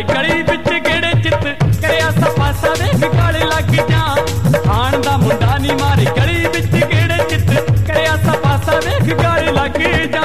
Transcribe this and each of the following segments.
मारे गली बिच गेड़े चित करया सपासा देख गाले लग जा। हाण दा मुंडा नी मारे गली बिच गेड़े चित करया सपासा देख गाले लग जा।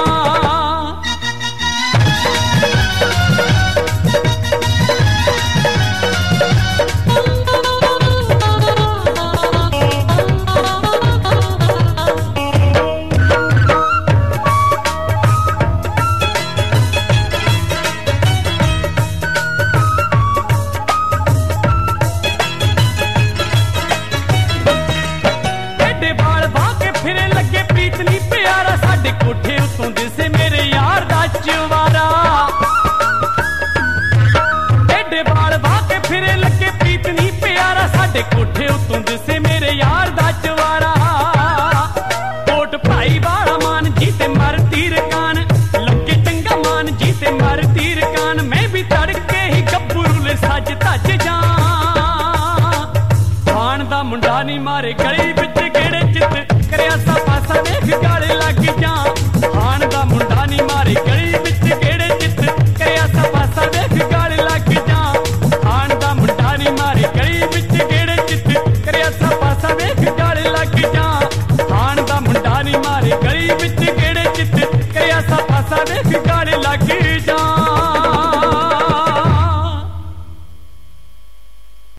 कोठे उतों दिसे मेरे यार दा चवारा, एडे बाल वाह के फिरे लगे प्रीत नी प्यारा। साडे कोठे उतों दिसे मेरे यार दा चवारा। कोट भाई वाला मान जी ते मर तीर कान, लगे चंगा मान जी ते मर तीर कान। मैं भी तड़के ही गब्बरू ले सज धज जा। हाण दा मुंडा नी मारे गली बिच गेड़े चित करया सा पासा देख गाले लग जा। हाण दा मुंडा नी मारे गली